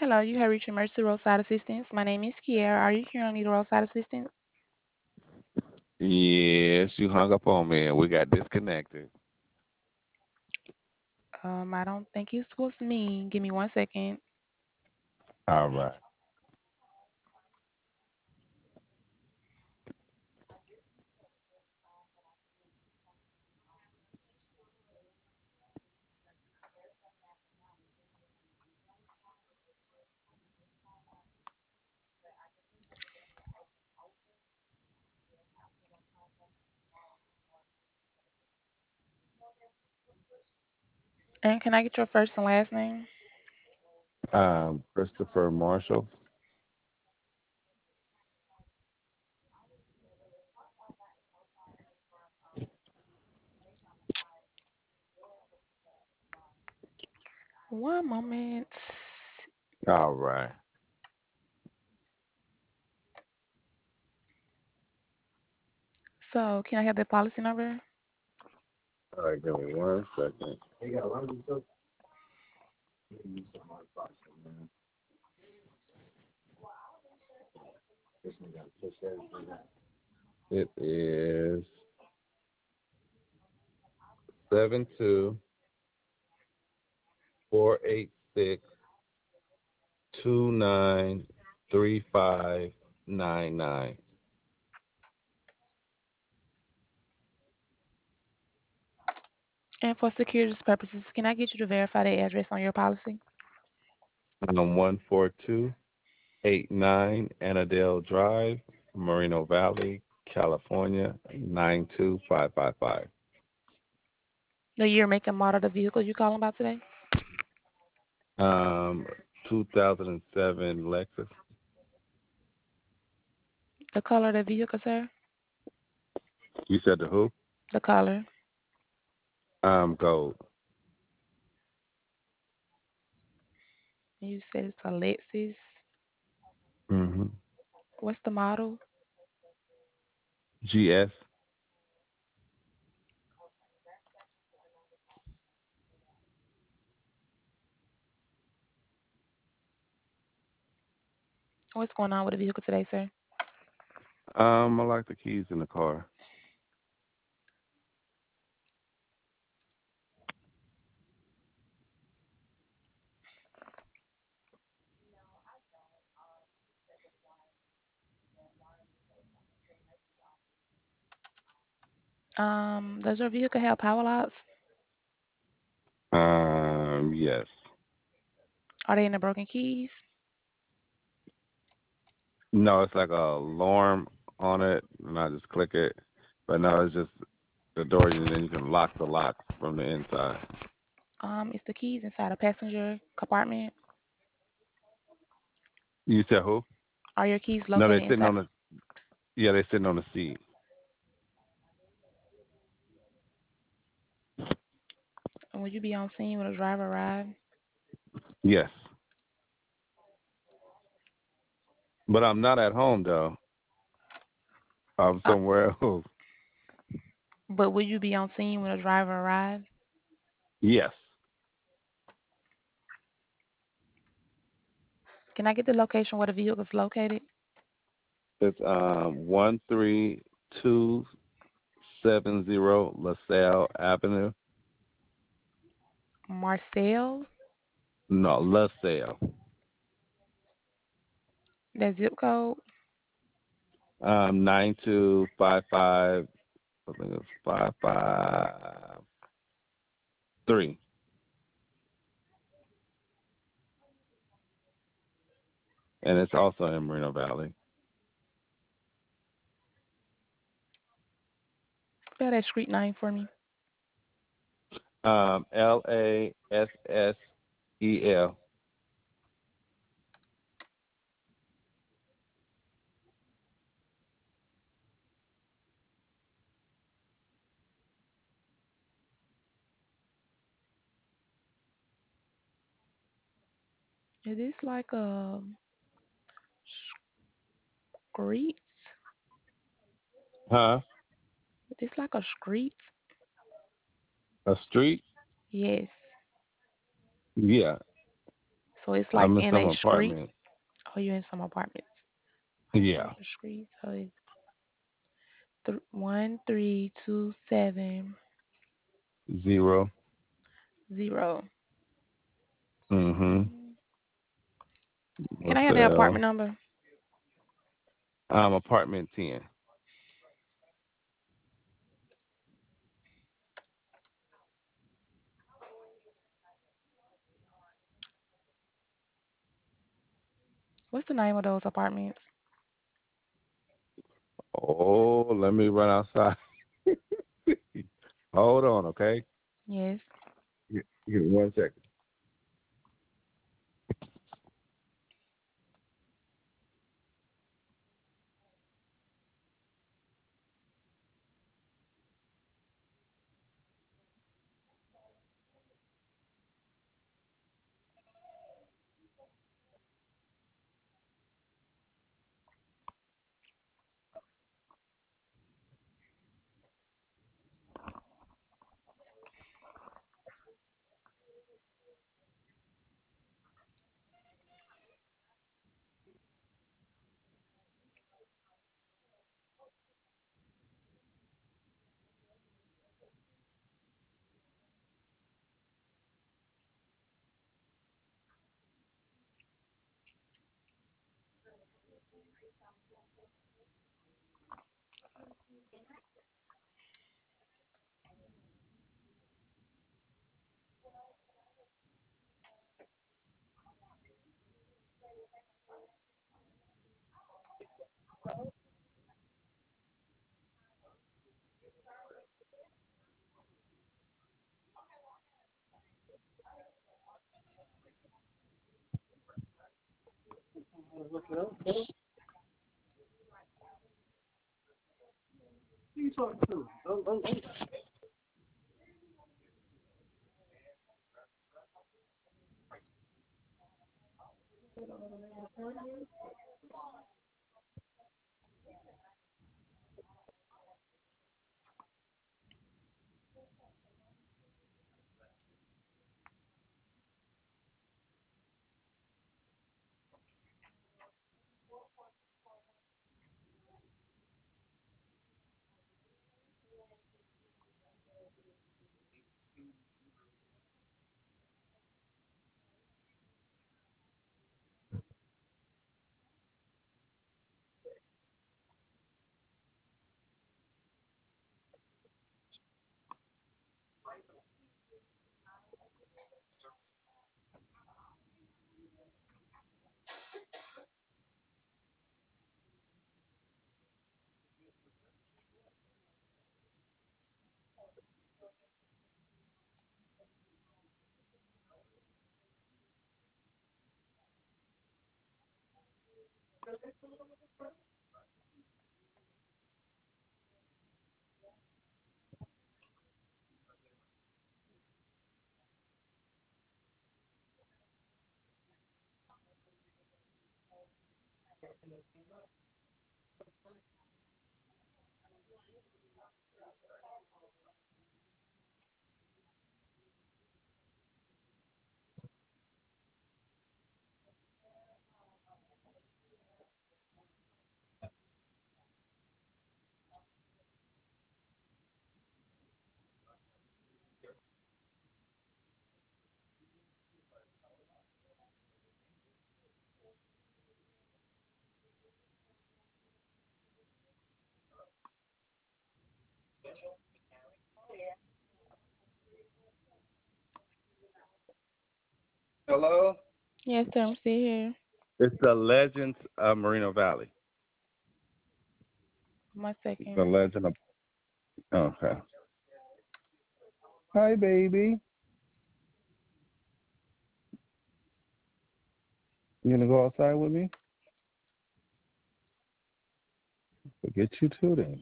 Hello, you have reached Emergency Roadside Assistance. My name is Kiera. Are you here on need roadside assistance? Yes, you hung up on me and we got disconnected. I don't think it was me. Give me 1 second. All right. And can I get your first and last name? Christopher Marshall. 1 moment. All right. So, can I have the policy number? All right, give me 1 second. It is 72-486-293599. And for security purposes, can I get you to verify the address on your policy? 14289 Annandale Drive, Moreno Valley, California 92555. The year, make, and model of the vehicle you calling about today? Um, 2007 Lexus. The color of the vehicle, sir? You said the who? The color. Gold. You said it's a Lexus. Mm-hmm. What's the model? GS. What's going on with the vehicle today, sir? I like the keys in the car. Does your vehicle have power locks? Yes. Are they in the broken keys? No, it's like a alarm on it, and I just click it. But no, it's just the door, and then you can lock the lock from the inside. Is the keys inside a passenger compartment? You said who? Are your keys No, located they sitting inside? on the. Yeah, they sitting on the seat. And would you be on scene when a driver arrived? Yes, but I'm not at home though. I'm Uh, somewhere else. but would you be on scene when a driver arrived? Yes. Can I get the location where the vehicle is located? It's 13270 LaSalle Avenue. Marcel, No, LaSalle. that zip code. 9255. I think it's 553. And it's also in Moreno Valley. Spell that street name for me. Lassel. Is this like a street? Huh? Is this like a street? A street? Yes. Yeah. So it's like I'm in in some a street. apartment. Oh, you in some apartments. Yeah. The street. So it's 13270. Zero. Mm-hmm. Mm. Can I What's have the the L? apartment number? Apartment 10. What's the name of those apartments? Oh, let me run outside. Hold on, okay? Yes. Give me 1 second. Hello? Yes, sir. I'm still here. It's the Legends of Moreno Valley. 1 second. The Legend of. Okay. Hi, baby. You gonna go outside with me? We'll get you too then.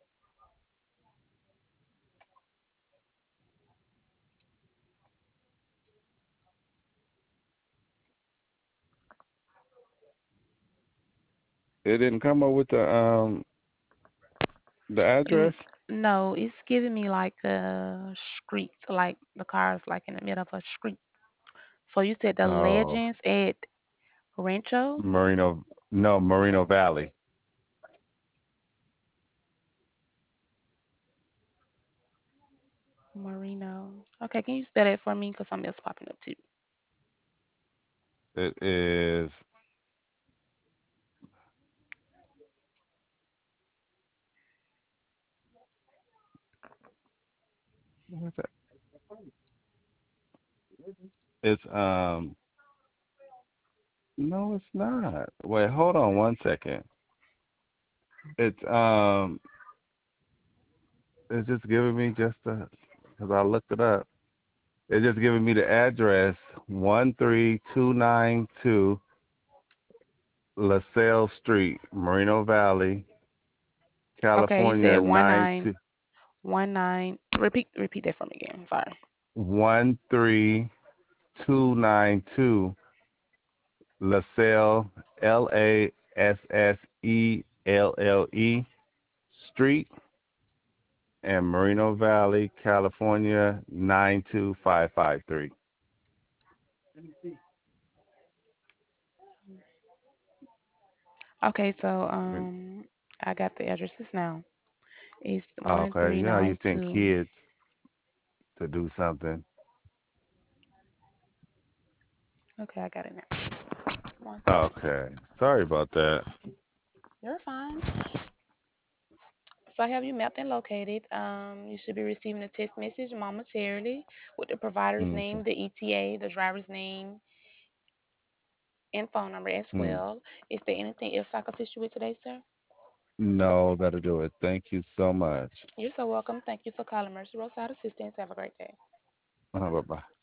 It didn't come up with the N- address. no, it's giving me like a street, like the car's like in the middle of a street. So you said the No, Legends at Rancho Merino. No, Merino Valley. Marino. Okay, can you spell it for me? Because something else popping up too. It is. What's that? It's No, it's not. Wait, hold on one second. It's it's just giving me just the because I looked it up. It's just giving me the address 13292 LaSalle Street, Moreno Valley, Okay, you said California one nine nine two 19. Repeat that for me again. Sorry. 13292 LaSalle LASSELLE Street and Moreno Valley, California 92553. Okay, so I got the addresses now. It's one Okay, three you know you nine send two. kids to do something. Okay, I got it now. One second. Okay, sorry about that. You're fine. So I have you mapped and located. You should be receiving a text message momentarily with the provider's Okay. name, the ETA, the driver's name, and phone number as Hmm. well. Is there anything else I can assist you with today, sir? No, that'll do it. Thank you so much. You're so welcome. Thank you for calling Mercy Roadside Assistance. Have a great day. Bye bye.